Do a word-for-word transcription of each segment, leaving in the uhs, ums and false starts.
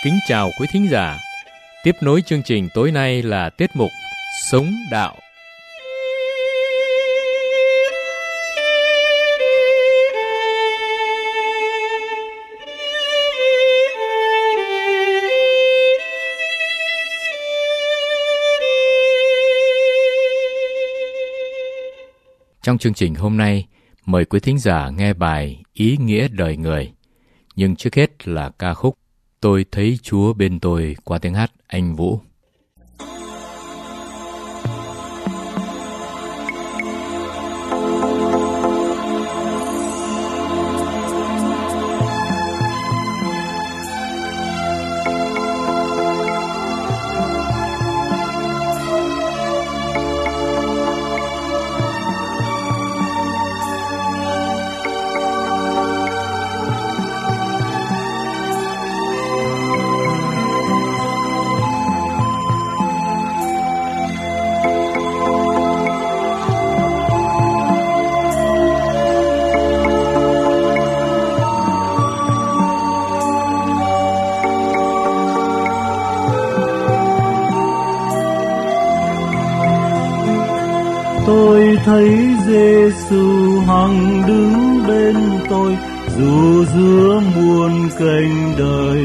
Kính chào quý thính giả. Tiếp nối chương trình tối nay là tiết mục Sống Đạo. Trong chương trình hôm nay, mời quý thính giả nghe bài Ý nghĩa đời người. Nhưng trước hết là ca khúc Tôi thấy Chúa bên tôi qua tiếng hát Anh Vũ. Tôi thấy Giêsu hằng đứng bên tôi, dù giữa muôn cánh đời.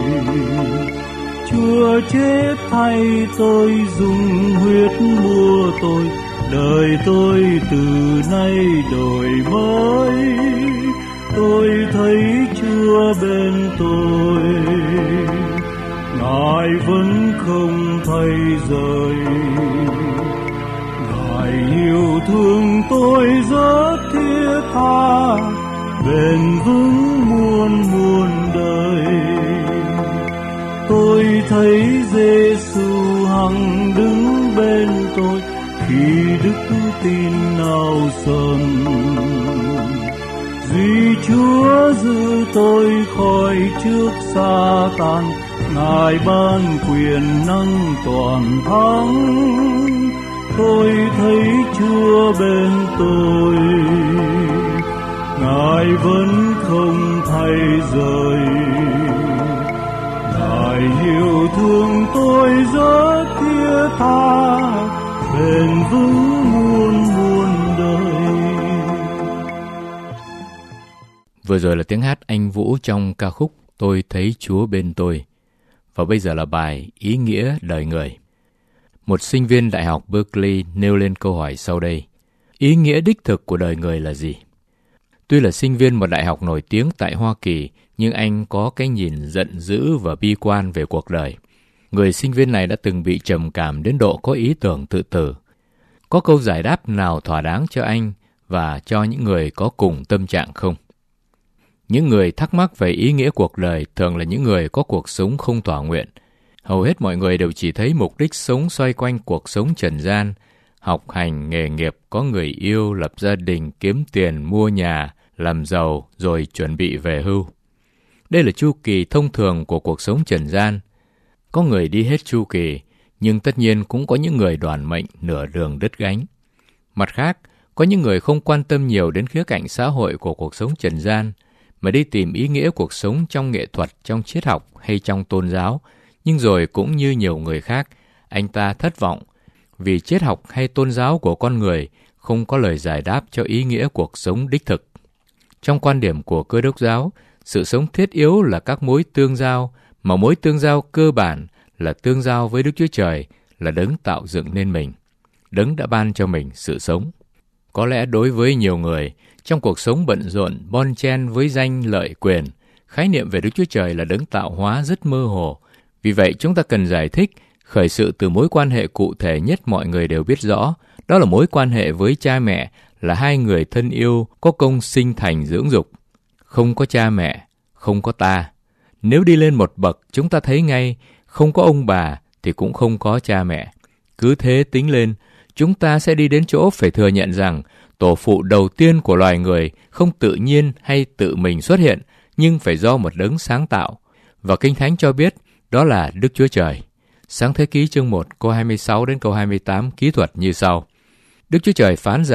Chúa chết thay tôi, dùng huyết mua tôi, đời tôi từ nay đổi mới. Tôi thấy Chúa bên tôi, Ngài vẫn không thay rời. Yêu thương tôi rất thiết tha, bền vững muôn muôn đời. Tôi thấy Giêsu hằng đứng bên tôi, khi đức tin nào sờn. Vì Chúa giữ tôi khỏi trước Sa-tan, Ngài ban quyền năng toàn thắng. Tôi thấy Chúa bên tôi, Ngài vẫn không thay rời. Ngài yêu thương tôi rất thiết tha, bền vững muôn muôn đời. Vừa rồi là tiếng hát Anh Vũ trong ca khúc Tôi thấy Chúa bên tôi. Và bây giờ là bài Ý nghĩa đời người. Một sinh viên Đại học Berkeley nêu lên câu hỏi sau đây. Ý nghĩa đích thực của đời người là gì? Tuy là sinh viên một đại học nổi tiếng tại Hoa Kỳ, nhưng anh có cái nhìn giận dữ và bi quan về cuộc đời. Người sinh viên này đã từng bị trầm cảm đến độ có ý tưởng tự tử. Có câu giải đáp nào thỏa đáng cho anh và cho những người có cùng tâm trạng không? Những người thắc mắc về ý nghĩa cuộc đời thường là những người có cuộc sống không thỏa nguyện. Hầu hết mọi người đều chỉ thấy mục đích sống xoay quanh cuộc sống trần gian, học hành, nghề nghiệp, có người yêu, lập gia đình, kiếm tiền, mua nhà, làm giàu, rồi chuẩn bị về hưu. Đây là chu kỳ thông thường của cuộc sống trần gian. Có người đi hết chu kỳ, nhưng tất nhiên cũng có những người đoàn mệnh nửa đường đứt gánh. Mặt khác, có những người không quan tâm nhiều đến khía cạnh xã hội của cuộc sống trần gian, mà đi tìm ý nghĩa cuộc sống trong nghệ thuật, trong triết học hay trong tôn giáo. Nhưng rồi cũng như nhiều người khác, anh ta thất vọng vì triết học hay tôn giáo của con người không có lời giải đáp cho ý nghĩa cuộc sống đích thực. Trong quan điểm của Cơ đốc giáo, sự sống thiết yếu là các mối tương giao, mà mối tương giao cơ bản là tương giao với Đức Chúa Trời, là Đấng tạo dựng nên mình. Đấng đã ban cho mình sự sống. Có lẽ đối với nhiều người, trong cuộc sống bận rộn, bon chen với danh lợi quyền, khái niệm về Đức Chúa Trời là Đấng tạo hóa rất mơ hồ. Vì vậy, chúng ta cần giải thích, khởi sự từ mối quan hệ cụ thể nhất mọi người đều biết rõ, đó là mối quan hệ với cha mẹ, là hai người thân yêu, có công sinh thành dưỡng dục. Không có cha mẹ, không có ta. Nếu đi lên một bậc, chúng ta thấy ngay, không có ông bà thì cũng không có cha mẹ. Cứ thế tính lên, chúng ta sẽ đi đến chỗ phải thừa nhận rằng tổ phụ đầu tiên của loài người không tự nhiên hay tự mình xuất hiện, nhưng phải do một đấng sáng tạo. Và Kinh Thánh cho biết đó là Đức Chúa Trời. Sáng Thế Ký chương một câu hai mươi sáu đến câu hai mươi tám kỹ thuật như sau. Đức Chúa Trời phán rằng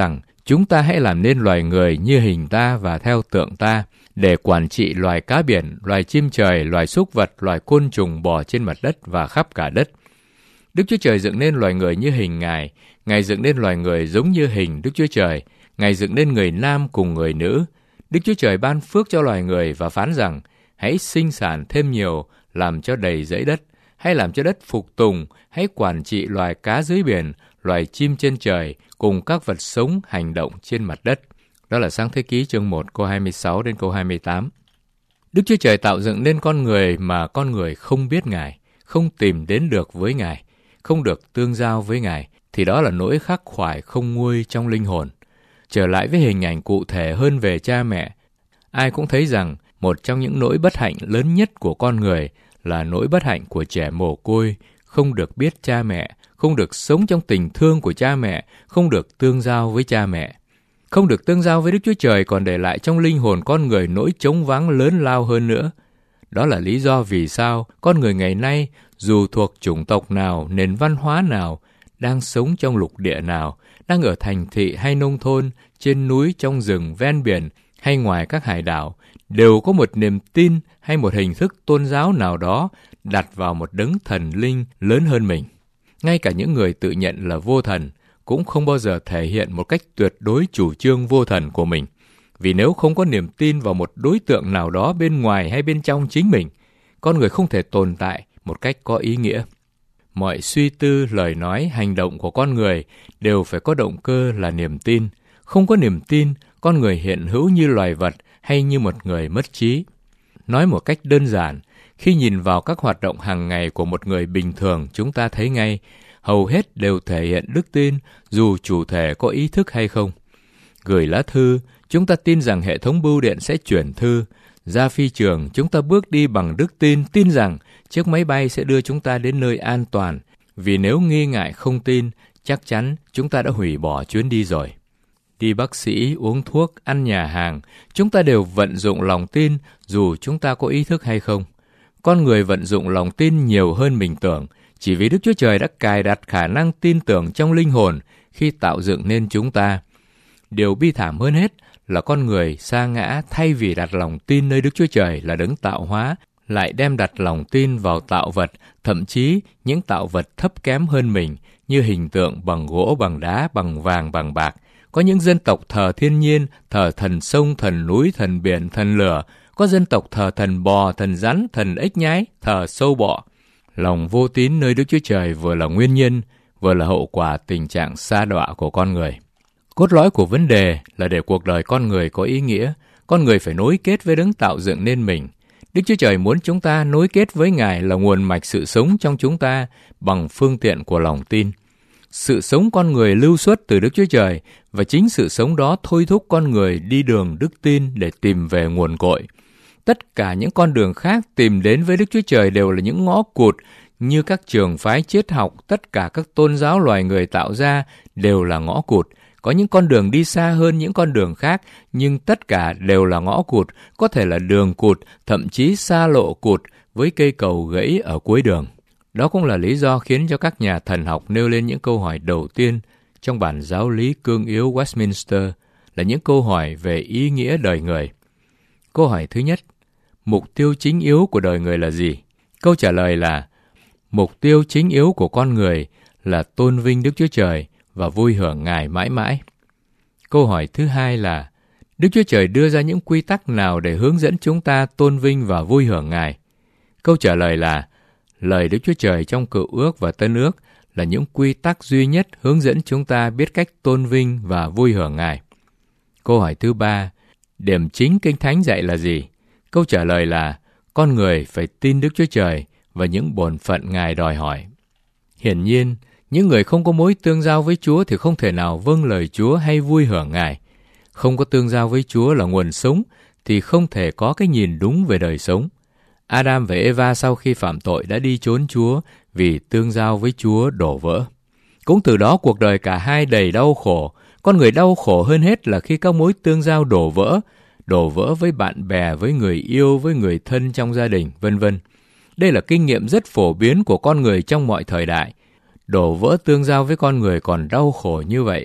Chúng ta hãy làm nên loài người như hình ta và theo tượng ta, để quản trị loài cá biển, loài chim trời, loài súc vật, loài côn trùng bò trên mặt đất và khắp cả đất. Đức Chúa Trời dựng nên loài người như hình Ngài, Ngài dựng nên loài người giống như hình Đức Chúa Trời, Ngài dựng nên người nam cùng người nữ. Đức Chúa Trời ban phước cho loài người và phán rằng, hãy sinh sản thêm nhiều, làm cho đầy dãy đất, hãy làm cho đất phục tùng, hãy quản trị loài cá dưới biển, loài chim trên trời, cùng các vật sống hành động trên mặt đất. Đó là Sáng Thế Ký chương một câu hai mươi sáu đến câu hai mươi tám. Đức Chúa Trời tạo dựng nên con người mà con người không biết Ngài, không tìm đến được với Ngài, không được tương giao với Ngài, thì đó là nỗi khắc khoải không nguôi trong linh hồn. Trở lại với hình ảnh cụ thể hơn về cha mẹ, ai cũng thấy rằng một trong những nỗi bất hạnh lớn nhất của con người là nỗi bất hạnh của trẻ mồ côi, không được biết cha mẹ, không được sống trong tình thương của cha mẹ, không được tương giao với cha mẹ. Không được tương giao với Đức Chúa Trời còn để lại trong linh hồn con người nỗi trống vắng lớn lao hơn nữa. Đó là lý do vì sao con người ngày nay, dù thuộc chủng tộc nào, nền văn hóa nào, đang sống trong lục địa nào, đang ở thành thị hay nông thôn, trên núi, trong rừng, ven biển hay ngoài các hải đảo, đều có một niềm tin hay một hình thức tôn giáo nào đó đặt vào một đấng thần linh lớn hơn mình. Ngay cả những người tự nhận là vô thần cũng không bao giờ thể hiện một cách tuyệt đối chủ trương vô thần của mình. Vì nếu không có niềm tin vào một đối tượng nào đó bên ngoài hay bên trong chính mình, con người không thể tồn tại một cách có ý nghĩa. Mọi suy tư, lời nói, hành động của con người đều phải có động cơ là niềm tin. Không có niềm tin, con người hiện hữu như loài vật hay như một người mất trí. Nói một cách đơn giản, khi nhìn vào các hoạt động hàng ngày của một người bình thường, chúng ta thấy ngay, hầu hết đều thể hiện đức tin, dù chủ thể có ý thức hay không. Gửi lá thư, chúng ta tin rằng hệ thống bưu điện sẽ chuyển thư. Ra phi trường, chúng ta bước đi bằng đức tin, tin rằng chiếc máy bay sẽ đưa chúng ta đến nơi an toàn. Vì nếu nghi ngại không tin, chắc chắn chúng ta đã hủy bỏ chuyến đi rồi. Đi bác sĩ, uống thuốc, ăn nhà hàng, chúng ta đều vận dụng lòng tin dù chúng ta có ý thức hay không. Con người vận dụng lòng tin nhiều hơn mình tưởng, chỉ vì Đức Chúa Trời đã cài đặt khả năng tin tưởng trong linh hồn khi tạo dựng nên chúng ta. Điều bi thảm hơn hết là con người sa ngã thay vì đặt lòng tin nơi Đức Chúa Trời là đấng tạo hóa, lại đem đặt lòng tin vào tạo vật, thậm chí những tạo vật thấp kém hơn mình như hình tượng bằng gỗ, bằng đá, bằng vàng, bằng bạc. Có những dân tộc thờ thiên nhiên, thờ thần sông, thần núi, thần biển, thần lửa. Có dân tộc thờ thần bò, thần rắn, thần ếch nhái, thờ sâu bọ. Lòng vô tín nơi Đức Chúa Trời vừa là nguyên nhân, vừa là hậu quả tình trạng sa đọa của con người. Cốt lõi của vấn đề là để cuộc đời con người có ý nghĩa, con người phải nối kết với đấng tạo dựng nên mình. Đức Chúa Trời muốn chúng ta nối kết với Ngài là nguồn mạch sự sống trong chúng ta bằng phương tiện của lòng tin. Sự sống con người lưu xuất từ Đức Chúa Trời, và chính sự sống đó thôi thúc con người đi đường đức tin để tìm về nguồn cội. Tất cả những con đường khác tìm đến với Đức Chúa Trời đều là những ngõ cụt, như các trường phái triết học, tất cả các tôn giáo loài người tạo ra đều là ngõ cụt. Có những con đường đi xa hơn những con đường khác, nhưng tất cả đều là ngõ cụt, có thể là đường cụt, thậm chí xa lộ cụt với cây cầu gãy ở cuối đường. Đó cũng là lý do khiến cho các nhà thần học nêu lên những câu hỏi đầu tiên trong bản giáo lý cương yếu Westminster là những câu hỏi về ý nghĩa đời người. Câu hỏi thứ nhất, mục tiêu chính yếu của đời người là gì? Câu trả lời là, mục tiêu chính yếu của con người là tôn vinh Đức Chúa Trời và vui hưởng Ngài mãi mãi. Câu hỏi thứ hai là, Đức Chúa Trời đưa ra những quy tắc nào để hướng dẫn chúng ta tôn vinh và vui hưởng Ngài? Câu trả lời là, lời Đức Chúa Trời trong Cựu Ước và Tân Ước là những quy tắc duy nhất hướng dẫn chúng ta biết cách tôn vinh và vui hưởng Ngài. Câu hỏi thứ ba, điểm chính Kinh Thánh dạy là gì? Câu trả lời là, con người phải tin Đức Chúa Trời và những bổn phận Ngài đòi hỏi. Hiển nhiên, những người không có mối tương giao với Chúa thì không thể nào vâng lời Chúa hay vui hưởng Ngài. Không có tương giao với Chúa là nguồn sống thì không thể có cái nhìn đúng về đời sống. Adam và Eva sau khi phạm tội đã đi trốn Chúa vì tương giao với Chúa đổ vỡ. Cũng từ đó cuộc đời cả hai đầy đau khổ. Con người đau khổ hơn hết là khi các mối tương giao đổ vỡ, đổ vỡ với bạn bè, với người yêu, với người thân trong gia đình, vân vân. Đây là kinh nghiệm rất phổ biến của con người trong mọi thời đại. Đổ vỡ tương giao với con người còn đau khổ như vậy,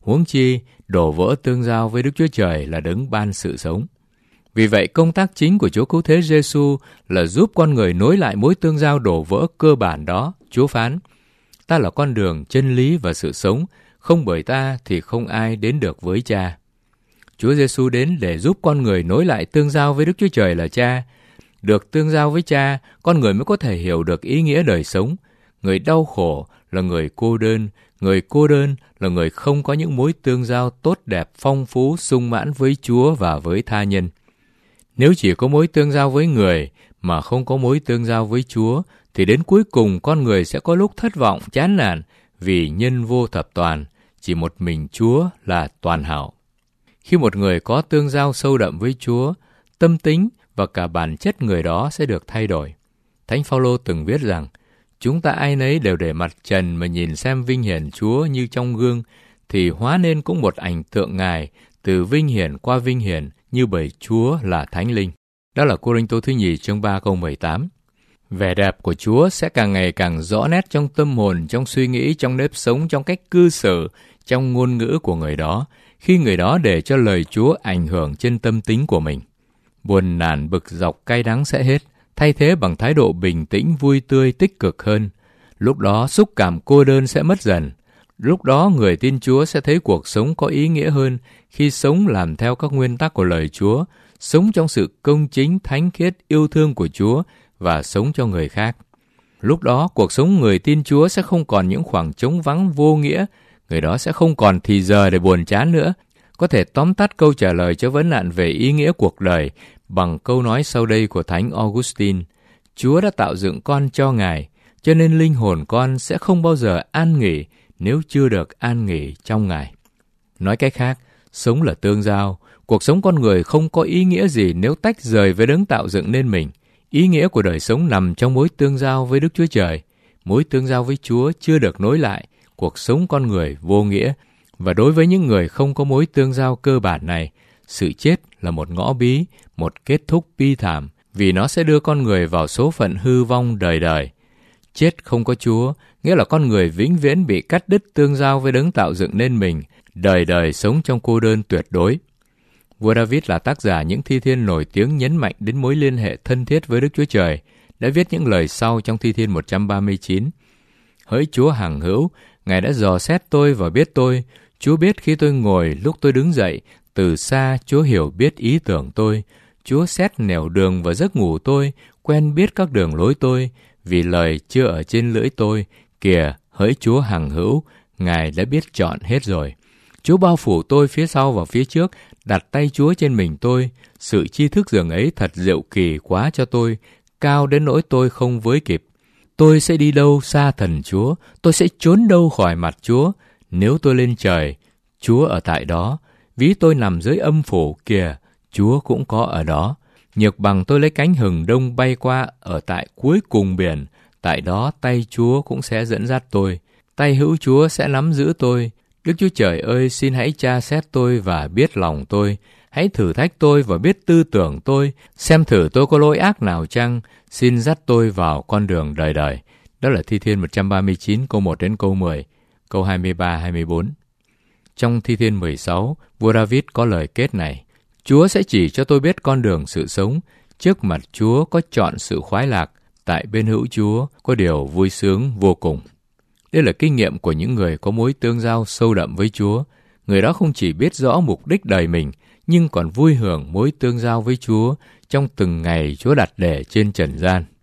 huống chi đổ vỡ tương giao với Đức Chúa Trời là đấng ban sự sống. Vì vậy, công tác chính của Chúa Cứu Thế Giêsu là giúp con người nối lại mối tương giao đổ vỡ cơ bản đó. Chúa phán, ta là con đường, chân lý và sự sống, không bởi ta thì không ai đến được với Cha. Chúa Giêsu đến để giúp con người nối lại tương giao với Đức Chúa Trời là Cha. Được tương giao với Cha, con người mới có thể hiểu được ý nghĩa đời sống. Người đau khổ là người cô đơn, người cô đơn là người không có những mối tương giao tốt đẹp, phong phú, sung mãn với Chúa và với tha nhân. Nếu chỉ có mối tương giao với người mà không có mối tương giao với Chúa, thì đến cuối cùng con người sẽ có lúc thất vọng, chán nản vì nhân vô thập toàn, chỉ một mình Chúa là toàn hảo. Khi một người có tương giao sâu đậm với Chúa, tâm tính và cả bản chất người đó sẽ được thay đổi. Thánh Phaolô từng viết rằng, chúng ta ai nấy đều để mặt trần mà nhìn xem vinh hiển Chúa như trong gương, thì hóa nên cũng một ảnh tượng Ngài, từ vinh hiển qua vinh hiển, như bởi Chúa là Thánh Linh. Đó là Cô-rinh-tô thứ nhì chương ba câu mười tám. Vẻ đẹp của Chúa sẽ càng ngày càng rõ nét trong tâm hồn, trong suy nghĩ, trong nếp sống, trong cách cư xử, trong ngôn ngữ của người đó, khi người đó để cho lời Chúa ảnh hưởng trên tâm tính của mình. Buồn nản, bực dọc, cay đắng sẽ hết, thay thế bằng thái độ bình tĩnh, vui tươi, tích cực hơn. Lúc đó xúc cảm cô đơn sẽ mất dần. Lúc đó người tin Chúa sẽ thấy cuộc sống có ý nghĩa hơn khi sống làm theo các nguyên tắc của lời Chúa, sống trong sự công chính, thánh khiết, yêu thương của Chúa và sống cho người khác. Lúc đó cuộc sống người tin Chúa sẽ không còn những khoảng trống vắng vô nghĩa, người đó sẽ không còn thì giờ để buồn chán nữa. Có thể tóm tắt câu trả lời cho vấn nạn về ý nghĩa cuộc đời bằng câu nói sau đây của Thánh Augustine: Chúa đã tạo dựng con cho Ngài, cho nên linh hồn con sẽ không bao giờ an nghỉ nếu chưa được an nghỉ trong Ngài. Nói cách khác, sống là tương giao. Cuộc sống con người không có ý nghĩa gì nếu tách rời với đấng tạo dựng nên mình. Ý nghĩa của đời sống nằm trong mối tương giao với Đức Chúa Trời. Mối tương giao với Chúa chưa được nối lại, cuộc sống con người vô nghĩa. Và đối với những người không có mối tương giao cơ bản này, sự chết là một ngõ bí, một kết thúc bi thảm, vì nó sẽ đưa con người vào số phận hư vong đời đời. Chết không có Chúa, nghĩa là con người vĩnh viễn bị cắt đứt tương giao với đấng tạo dựng nên mình, đời đời sống trong cô đơn tuyệt đối. Vua David là tác giả những thi thiên nổi tiếng nhấn mạnh đến mối liên hệ thân thiết với Đức Chúa Trời, đã viết những lời sau trong thi thiên một trăm ba mươi chín. Hỡi Chúa hằng hữu, Ngài đã dò xét tôi và biết tôi. Chúa biết khi tôi ngồi, lúc tôi đứng dậy. Từ xa Chúa hiểu biết ý tưởng tôi. Chúa xét nẻo đường và giấc ngủ tôi, quen biết các đường lối tôi, vì lời chưa ở trên lưỡi tôi. Kìa, hỡi Chúa hằng hữu, Ngài đã biết chọn hết rồi. Chúa bao phủ tôi phía sau và phía trước, đặt tay Chúa trên mình tôi. Sự tri thức dường ấy thật diệu kỳ quá cho tôi, cao đến nỗi tôi không với kịp. Tôi sẽ đi đâu xa thần Chúa, tôi sẽ trốn đâu khỏi mặt Chúa. Nếu tôi lên trời, Chúa ở tại đó. Ví tôi nằm dưới âm phủ, kìa, Chúa cũng có ở đó. Nhược bằng tôi lấy cánh hừng đông bay qua ở tại cuối cùng biển, tại đó tay Chúa cũng sẽ dẫn dắt tôi. Tay hữu Chúa sẽ nắm giữ tôi. Đức Chúa Trời ơi, xin hãy tra xét tôi và biết lòng tôi. Hãy thử thách tôi và biết tư tưởng tôi, xem thử tôi có lỗi ác nào chăng, xin dắt tôi vào con đường đời đời. Đó là Thi Thiên một trăm ba mươi chín câu một đến câu mười, câu hai mươi ba hai mươi bốn. Trong Thi Thiên mười sáu, vua David có lời kết này: Chúa sẽ chỉ cho tôi biết con đường sự sống, trước mặt Chúa có chọn sự khoái lạc, tại bên hữu Chúa có điều vui sướng vô cùng. Đây là kinh nghiệm của những người có mối tương giao sâu đậm với Chúa. Người đó không chỉ biết rõ mục đích đời mình, nhưng còn vui hưởng mối tương giao với Chúa trong từng ngày Chúa đặt để trên trần gian.